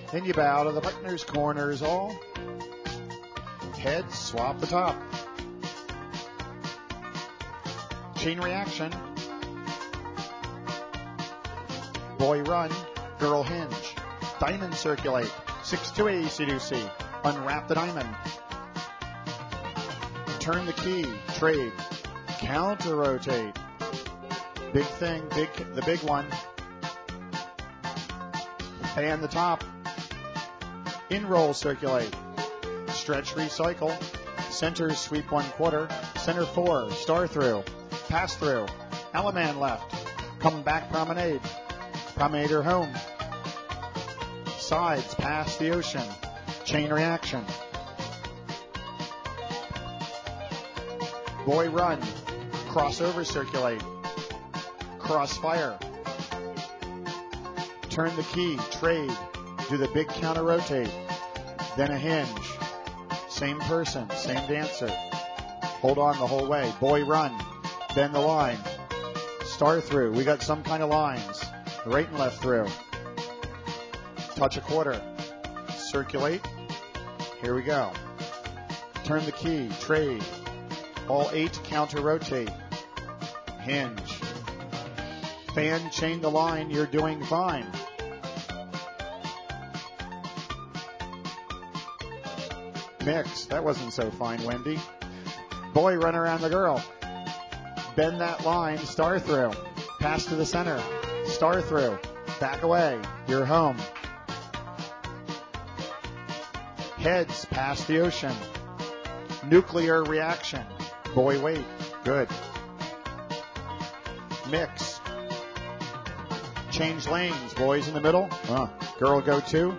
Then you bow to the partners, corners all. Heads, swap the top. Chain reaction. Boy run, girl hinge. Diamond circulate. 6-2 AC2C. Unwrap the diamond. Turn the key. Trade. Counter rotate. Big thing, the big one. Fan the top. In roll circulate. Stretch recycle. Center sweep 1/4. Center 4. Star through. Pass through. Alaman left. Come back promenade. Promenader home. Sides past the ocean. Chain reaction. Boy run. Crossover circulate. Crossfire. Turn the key. Trade. Do the big counter rotate. Then a hinge. Same person. Same dancer. Hold on the whole way. Boy run. Bend the line. Star through. We got some kind of lines. Right and left through. Touch a quarter. Circulate. Here we go. Turn the key. Trade. All 8 counter rotate. Hinge. Fan, chain the line. You're doing fine. Mix. That wasn't so fine, Wendy. Boy, run around the girl. Bend that line. Star through. Pass to the center. Star through. Back away. You're home. Heads past the ocean. Nuclear reaction. Boy, wait. Good. Mix. Change lanes. Boys in the middle. Girl go 2.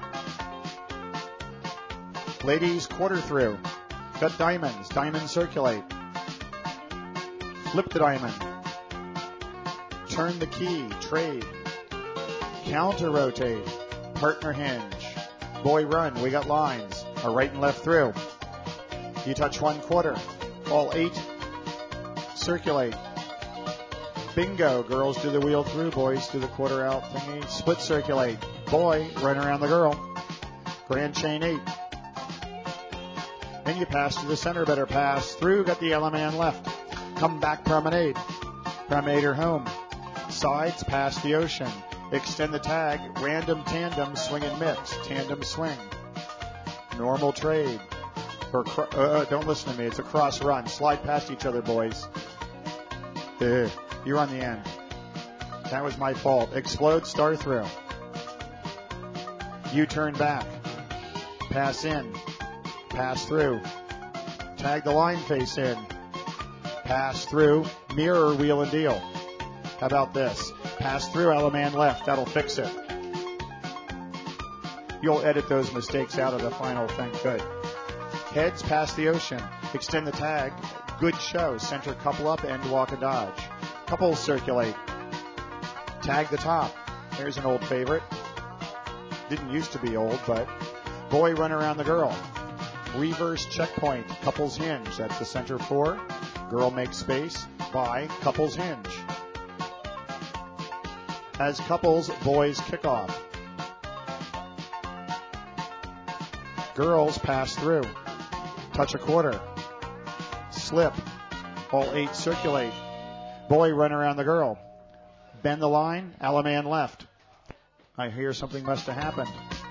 Ladies quarter through. Got diamonds. Diamond circulate. Flip the diamond. Turn the key. Trade. Counter rotate. Partner hinge. Boy run. We got lines. A right and left through. You touch 1/4. All 8. Circulate. Bingo. Girls do the wheel through. Boys do the quarter out thingy. Split circulate. Boy, run around the girl. Grand chain 8. Then you pass to the center. Better pass through. Got the Alaman left. Come back promenade. Promenader home. Sides past the ocean. Extend the tag. Random tandem. Swing and mix. Tandem swing. Normal trade. Or don't listen to me. It's a cross run. Slide past each other, boys. You're on the end. That was my fault. Explode, star through. You turn back. Pass in. Pass through. Tag the line face in. Pass through. Mirror, wheel, and deal. How about this? Pass through, Alaman left. That'll fix it. You'll edit those mistakes out of the final thing. Good. Heads past the ocean. Extend the tag. Good show. Center couple up, end walk a dodge. Couples circulate. Tag the top. There's an old favorite. Didn't used to be old, but boy run around the girl. Reverse checkpoint. Couples hinge. That's the center 4. Girl makes space. By couples hinge. As couples, boys kick off. Girls pass through. Touch a quarter. Slip. All 8 circulate. Boy run around the girl. Bend the line. Alaman left. I hear something must have happened.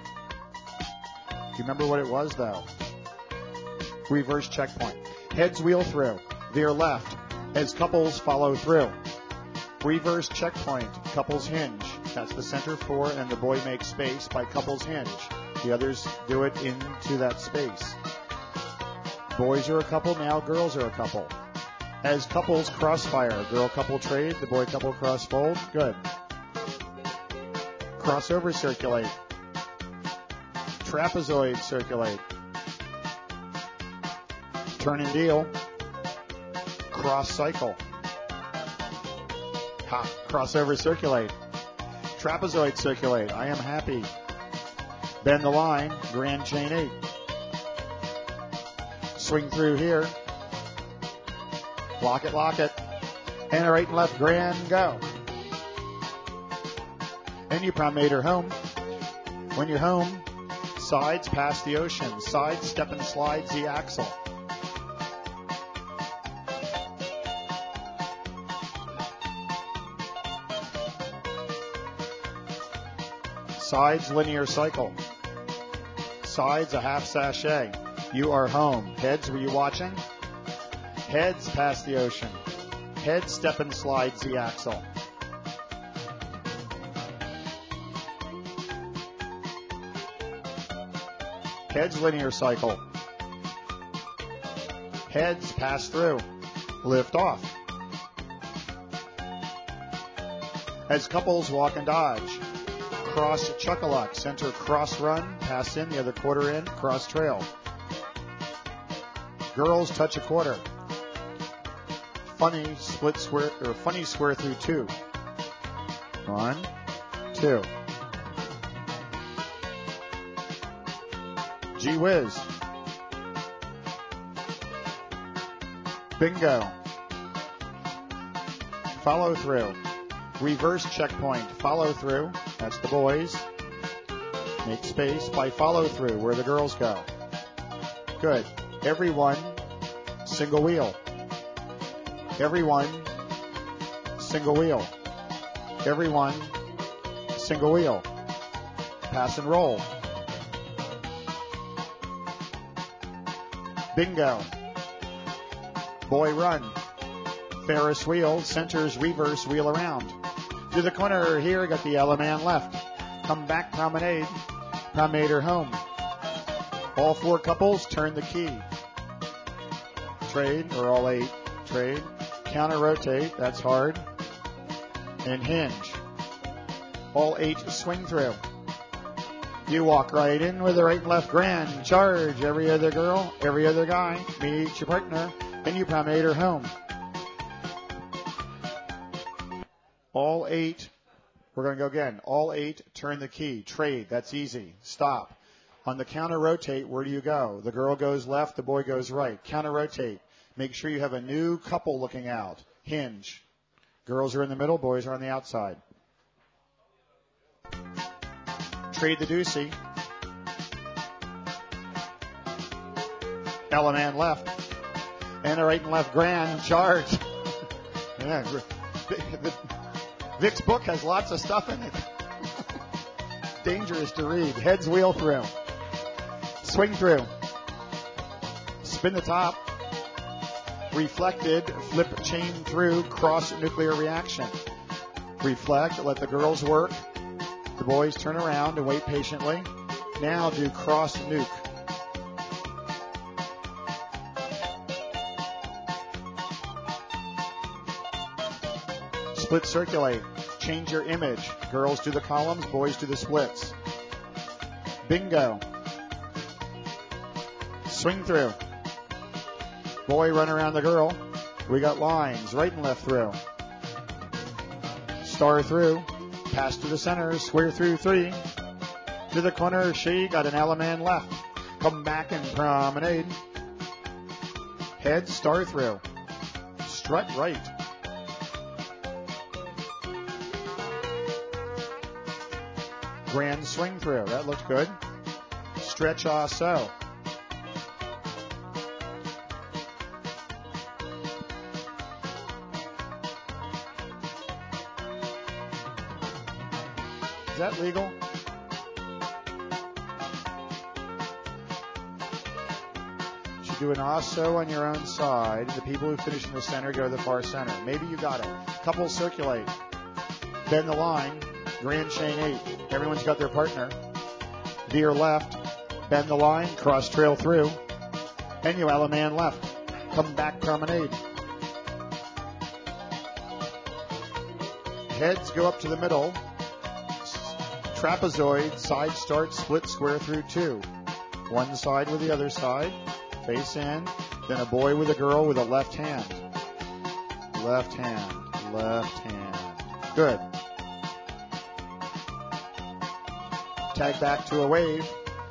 Do you remember what it was, though? Reverse checkpoint. Heads wheel through. Veer left. As couples follow through. Reverse checkpoint. Couples hinge. That's the center 4, and the boy makes space by couples hinge. The others do it into that space. Boys are a couple, now girls are a couple. As couples crossfire. Girl couple trade. The boy couple cross fold. Good. Crossover circulate. Trapezoid circulate. Turn and deal. Cross cycle. Crossover circulate. Trapezoid circulate. I am happy. Bend the line. Grand chain 8. Swing through here. Lock it, lock it. And a right and left grand go. And you promenade her home. When you're home, sides past the ocean. Side, step and slide, Z axle. Sides, linear cycle. Sides, a half sachet. You are home. Heads, were you watching? Heads past the ocean. Head, step and slide, Z axle. Heads, linear cycle. Heads, pass through. Lift off. As couples, walk and dodge. Cross chuck-a-luck. Center cross run. Pass in, the other quarter in. Cross trail. Girls, touch a quarter. Funny split square, or funny square through 2. 1, 2. Gee whiz. Bingo. Follow through. Reverse checkpoint. Follow through. That's the boys. Make space by follow through where the girls go. Good. Everyone, single wheel. Everyone, single wheel. Everyone, single wheel. Pass and roll. Bingo. Boy run. Ferris wheel, centers, reverse, wheel around. To the corner here, got the yellow man left. Come back, promenade. Promenade or home. All 4 couples, turn the key. Trade, or all 8, trade. Counter rotate, that's hard. And hinge. All 8 swing through. You walk right in with the right and left grand. Charge every other girl, every other guy. Meet your partner, and you promenade her home. All 8, we're going to go again. All 8, turn the key. Trade, that's easy. Stop. On the counter rotate, where do you go? The girl goes left, the boy goes right. Counter rotate. Make sure you have a new couple looking out. Hinge. Girls are in the middle, boys are on the outside. Trade the deucey. Ella man left. And a right and left grand. Charge. Yeah, Vic's book has lots of stuff in it. Dangerous to read. Heads wheel through. Swing through. Spin the top. Reflected. Flip chain through. Cross nuclear reaction. Reflect. Let the girls work. The boys turn around and wait patiently. Now do cross nuke. Split circulate. Change your image. Girls do the columns, boys do the splits. Bingo. Swing through. Boy run around the girl. We got lines, right and left through. Star through. Pass to the center, square through 3. To the corner, she got an Ella man left. Come back and promenade. Head, star through. Strut right. Grand swing through. That looked good. Stretch so. Is that legal? You should do an also on your own side. The people who finish in the center go to the far center. Maybe you got it. Couples circulate. Bend the line. Grand chain 8. Everyone's got their partner. Veer left. Bend the line. Cross trail through. And you Ella man left. Come back promenade. Heads go up to the middle. Trapezoid. Side start. Split square through 2. One side with the other side. Face in. Then a boy with a girl with a left hand. Left hand. Left hand. Good. Tag back to a wave.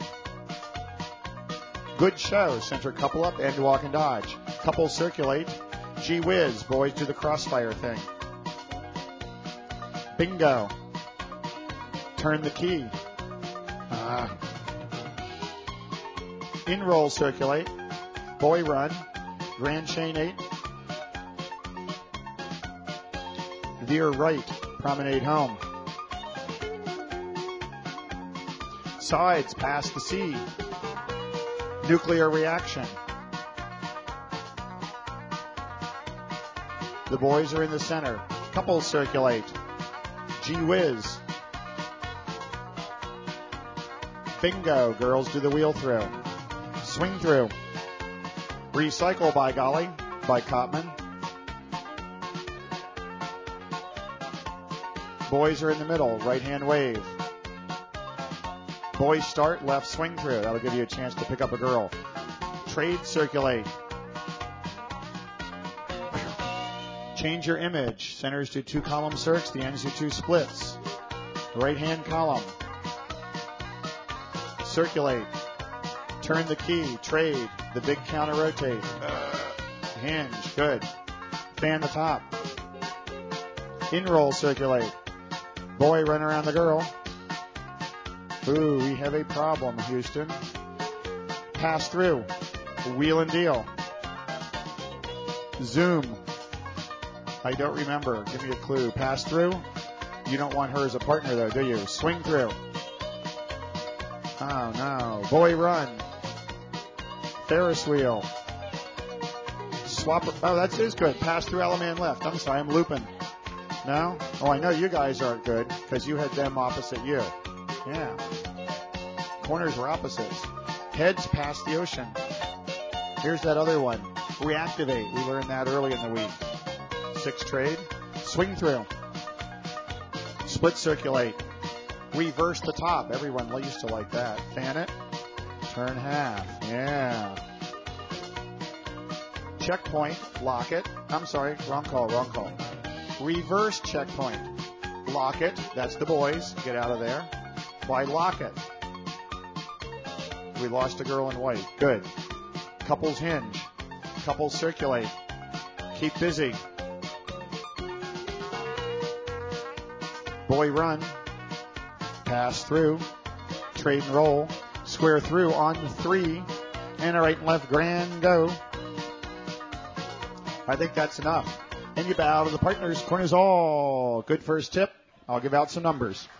Good show. Center couple up, end walk and dodge. Couple circulate. Gee whiz. Boys do the crossfire thing. Bingo. Turn the key. In roll, circulate. Boy run. Grand chain 8. Veer right. Promenade home. Sides past the C. Nuclear reaction. The boys are in the center. Couples circulate. Gee whiz. Bingo. Girls do the wheel through. Swing through. Recycle by golly by Cotman. Boys are in the middle. Right hand wave. Boys start, left swing through. That'll give you a chance to pick up a girl. Trade circulate. Change your image. Centers do 2 column circs. The ends do 2 splits. Right hand column. Circulate. Turn the key. Trade. The big counter rotate. Hinge. Good. Fan the top. In roll circulate. Boy run around the girl. Ooh, we have a problem, Houston. Pass through. Wheel and deal. Zoom. I don't remember. Give me a clue. Pass through. You don't want her as a partner, though, do you? Swing through. Oh, no. Boy run. Ferris wheel. Swap. Oh, that is good. Pass through Alaman left. I'm sorry, I'm looping. No? Oh, I know you guys aren't good because you had them opposite you. Yeah. Corners were opposites. Heads past the ocean. Here's that other one. Reactivate. We learned that early in the week. 6 trade. Swing through. Split circulate. Reverse the top. Everyone used to like that. Fan it. Turn half. Yeah. Checkpoint. Lock it. I'm sorry. Wrong call. Reverse checkpoint. Lock it. That's the boys. Get out of there. Why lock it? We lost a girl in white. Good. Couples hinge. Couples circulate. Keep busy. Boy run. Pass through. Trade and roll. Square through on 3. And a right and left grand go. I think that's enough. And you bow to the partners. Corners all. Good first tip. I'll give out some numbers.